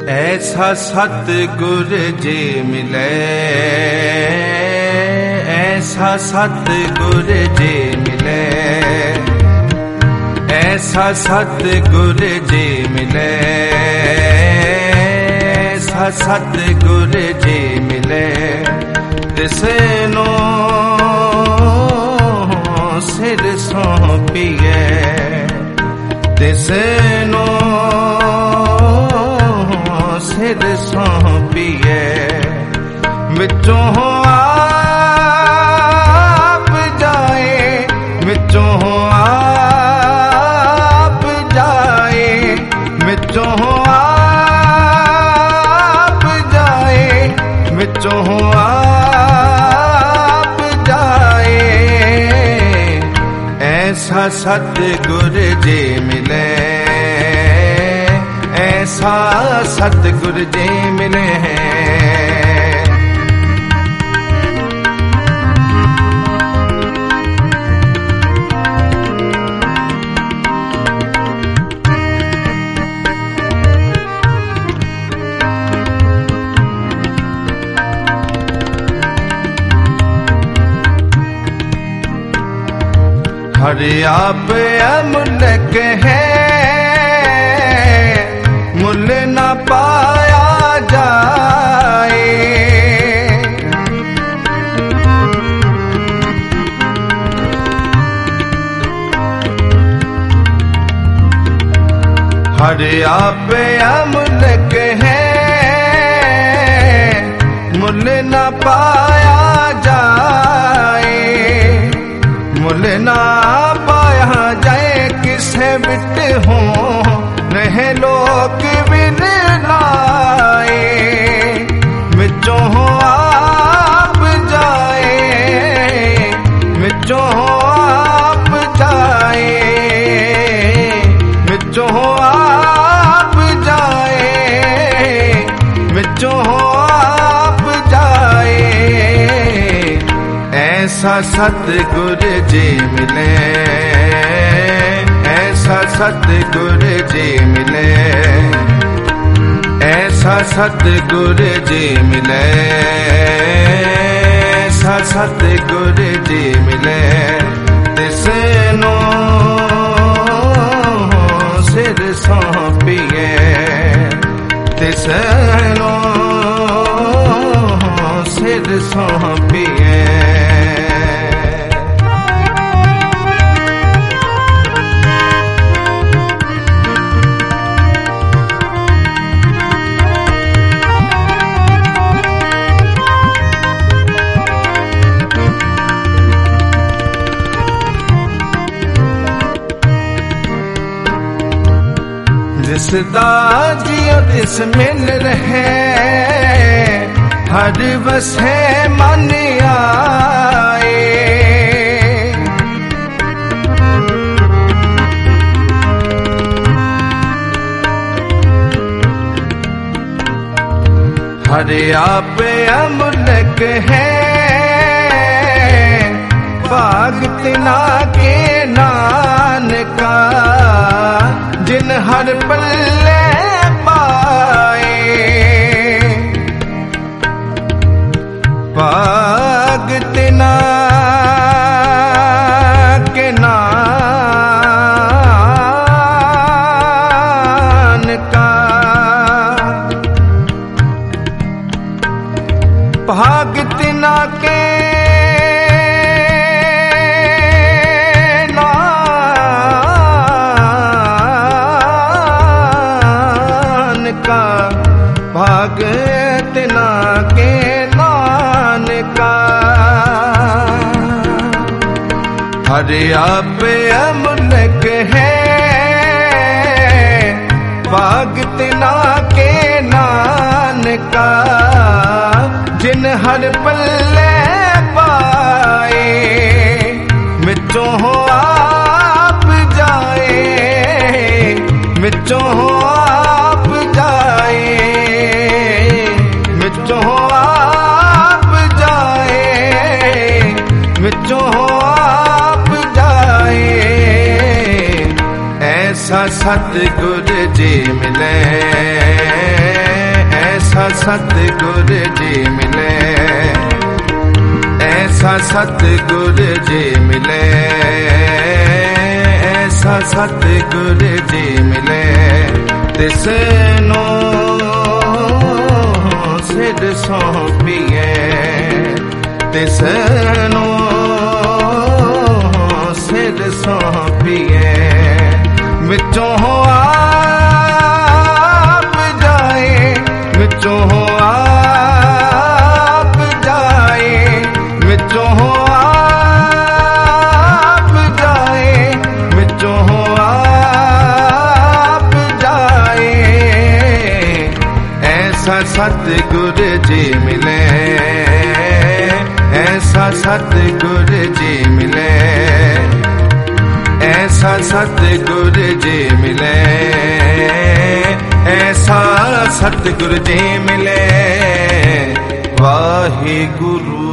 ऐसा सतगुर जी मिले, ऐसा सतगुर जी मिले, ऐसा सतगुर जी मिले, ऐसा सतगुर जी मिले, तिसनो सिर सौंपिए, तिसनो सिर सौंपिए, विचों आप जाए, विचों आप जाए, विचों आप जाए, विचों आप जाए, ऐसा सतगुर जी मिले, ऐसा सतगुर जी मिले हैं। हर आप अमूल्य है, मुल न पाया जाए, हर आप अमूल्य है, मुल न पाया जाए, मुल न पाया जाए, किसे बिट हो रह लोक बिन लाए, विचों आप जाए, विचों आप जाए, विचों आप जाए, विचों आप जाए, ऐसा सतगुर जी मिले, ऐसा सतगुर जी मिले, ऐसा सतगुर जी मिले, ऐसा सतगुर जी मिले, तिसनो सिर सौंपिए, तिसनो सिर सौंपिए। जिसदा जियो तिस मिल रहे, हर बसे मन आए, हर आप अमूल्य है, भाग तिना के नानका, जिन हर पल्ले पाए, भाग तिना के नानका, भाग तिना के भाग तिना के नानका, हर आप अमूल्य है, भाग तिना के नानका, जिन हर पल्ले पाए, विचों आप जाए, विचों आप जाए, विचों आप जाए, विचों आप जाए, ऐसा सतगुर जी मिले, ऐसा सतगुर जी मिले, ऐसा सतगुर जी मिले, ऐसा सतगुर जी मिले। तिसनो सिर सौंपिए, तिसनो सिर सौंपिए। विचों आप जाए, विचों आप जाए, विचों आप जाए, विचों आप जाए। ऐसा सतगुर जी मिले, ऐसा सतगुर जी मिले, ऐसा सतगुर जी मिले, ऐसा सतगुर जी मिले। वाहिगुरु